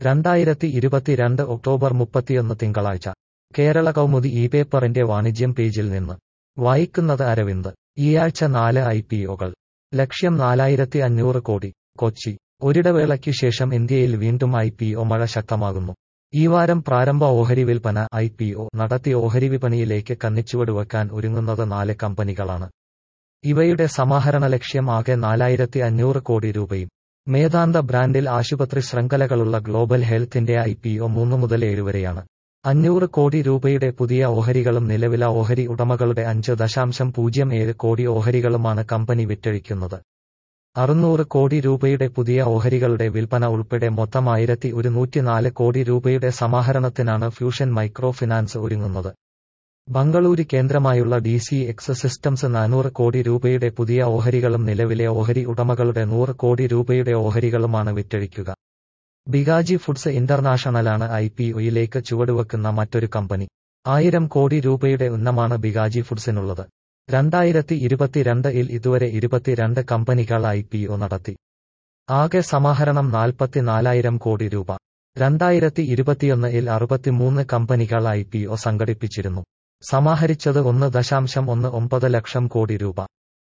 2022 October 31 തിങ്കളാഴ്ച കേരള കൗമുദി പേപ്പറിന്റെ വാണിജ്യം പേജിൽ നിന്ന് വായിക്കുന്നത് അരവിന്ദ്. ഈയാഴ്ച 4 IPOകൾ. ലക്ഷ്യം 4500 കോടി. കൊച്ചി. ഒരിടവേളയ്ക്കു ശേഷം ഇന്ത്യയിൽ വീണ്ടും IPO മഴ ശക്തമാകുന്നു. ഈ വാരം പ്രാരംഭ ഓഹരി വിൽപ്പന IPO നടത്തി ഓഹരി വിപണിയിലേക്ക് കന്നിച്ചുവടുവെക്കാൻ ഒരുങ്ങുന്നത് 4 കമ്പനികളാണ്. ഇവയുടെ സമാഹരണ ലക്ഷ്യം ആകെ 4500 കോടി രൂപയും. മേദാന്ത ബ്രാൻഡിൽ ആശുപത്രി ശൃംഖലകളുള്ള ഗ്ലോബൽ ഹെൽത്തിന്റെ IPO 3 മുതൽ 7 വരെയാണ്. 500 കോടി രൂപയുടെ പുതിയ ഓഹരികളും നിലവിലെ ഓഹരി ഉടമകളുടെ 5.07 കോടി ഓഹരികളുമാണ് കമ്പനി വിറ്റഴിക്കുന്നത്. 600 കോടി രൂപയുടെ പുതിയ ഓഹരികളുടെ വിൽപ്പന ഉൾപ്പെടെ മൊത്തം 1104 കോടി രൂപയുടെ സമാഹരണത്തിനാണ് ഫ്യൂഷൻ മൈക്രോ ഫിനാൻസ് ഒരുങ്ങുന്നത്. ബംഗളൂരു കേന്ദ്രമായുള്ള DCX സിസ്റ്റംസ് 400 കോടി രൂപയുടെ പുതിയ ഓഹരികളും നിലവിലെ ഓഹരി ഉടമകളുടെ 100 കോടി രൂപയുടെ ഓഹരികളുമാണ് വിറ്റഴിക്കുക. ബിഗാജി ഫുഡ്സ് ഇന്റർനാഷണലാണ് IPOയിലേക്ക് ചുവടുവെക്കുന്ന മറ്റൊരു കമ്പനി. 1000 കോടി രൂപയുടെ ഉന്നമാണ് ബിഗാജി ഫുഡ്സിനുള്ളത്. 2022-ൽ ഇതുവരെ 22 കമ്പനികൾ IPO നടത്തി. ആകെ സമാഹരണം 44,000 കോടി രൂപ. 2021-ൽ 63 കമ്പനികൾ IPO സംഘടിപ്പിച്ചിരുന്നു. സമാഹരിച്ചത് 1.19 ലക്ഷം കോടി രൂപ.